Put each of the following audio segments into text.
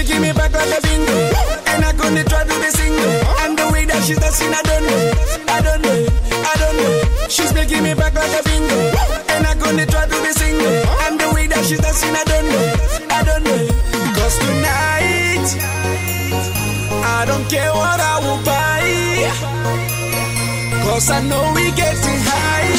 making me back like a bingo. And I gonna try to be single. And the way that she's dancing, I don't know. I don't know. I don't know. She's making me back like a bingo. And I gonna try to be single. And the way that she's dancing, I don't know. I don't know. Cause tonight, I don't care what I will buy. Cause I know we getting high.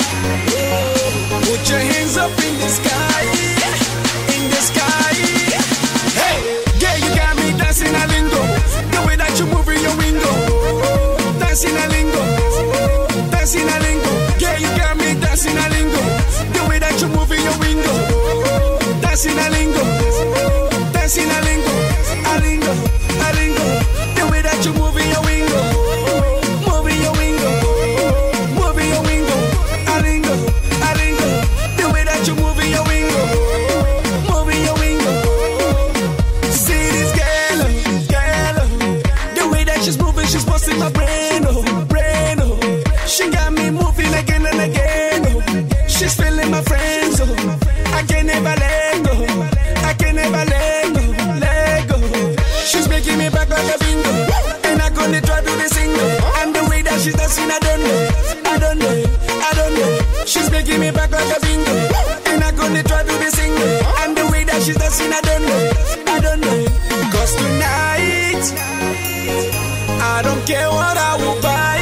Put your hands up in the sky. In the sky. Hey, yeah, you got me dancing a lingo. The way that you move in your window. Dancing a lingo. Dancing a lingo. Yeah, you got me dancing a lingo. The way that you move in your window. Dancing a lingo. Dancing a lingo. A lingo. A lingo. The way that you move in your window. Move in your window. Move in your window. A lingo. A lingo. The way that you move in your window. Move in your window. See this girl, girl. The way that she's moving, she's busting my brain, oh, brain, oh. She got me moving again and again, oh. She's feeling my friends, oh. I can never let go. I can never let go, let go. She's making me back like a bingo. And I gonna try to be single. And the way that she's dancing, I don't know. I don't know. I don't know. She's making me back like a bingo. And I gonna try to be single. And the way that she's dancing, I don't know. I don't know. Cause tonight, I don't care what I will buy.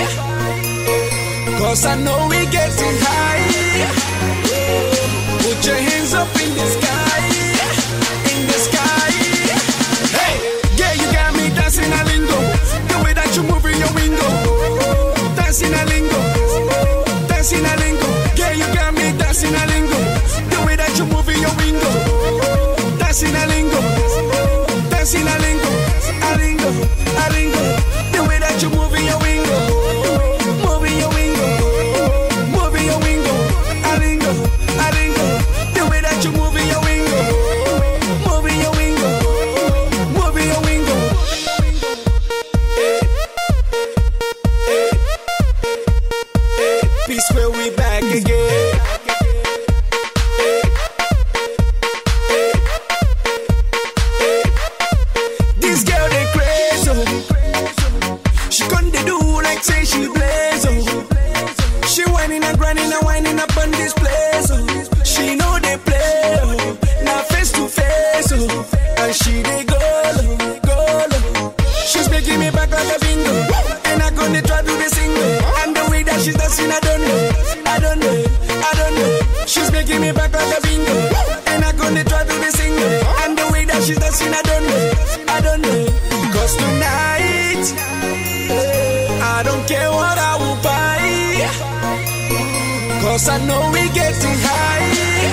Cause I know we getting high. Put your hands up in the sky. In the sky. Hey, yeah, you got me dancing a lingo. The way that you move in your window. Dancing a lingo. Dancing a lingo. Yeah, you got me dancing a lingo. The way that you move in your window. Dancing a lingo. Dancing a lingo. A lingo. A lingo. The way that you move in your window. Move in your window. Move in your window. A lingo. A lingo. The way that you move in your window. Move in your window. Move in your window. Peace where we back again. This girl they crazy, oh. She couldn't do like say she blaze, oh. She whining and grinding and winding up on this place, oh. She know they play, oh. Now face to face, oh. And she they go, oh, go, oh. She's making me back like a bingo. And I gonna try to be single. And the way that she's dancing, I don't know. I don't know. I don't know. She's making me back like a bingo. And I gonna try to be single. And the way that she's dancing, I don't know. I don't know. Cause tonight, I don't care what I will buy. Cause I know we getting high.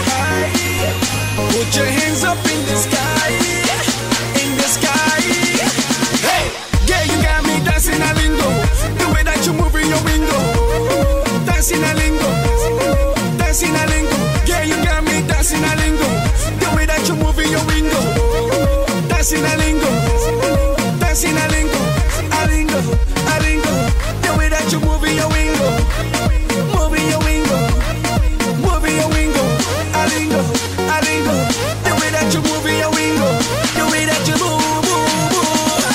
Put your hands up in the sky. In the sky. Hey, yeah, you got me dancing a lingo. The way that you move in your window. Dancing a lingo. Dancing a lingo. Yeah, you got me dancing a lingo. The way that you move in your window. Dancing a lingo. Dancing a lingo. A lingo. A lingo. The way that you move in your window. Move in your window. Move in your window. A lingo. A lingo. The way that you move in your window. The way that you move, move, move.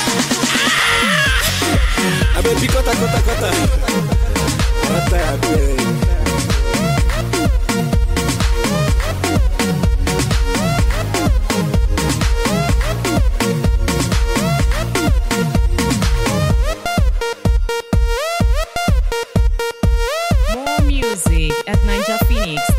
Ah! Abe picota, cota, cota. Cota, abe. More music at NinjaPhoenix.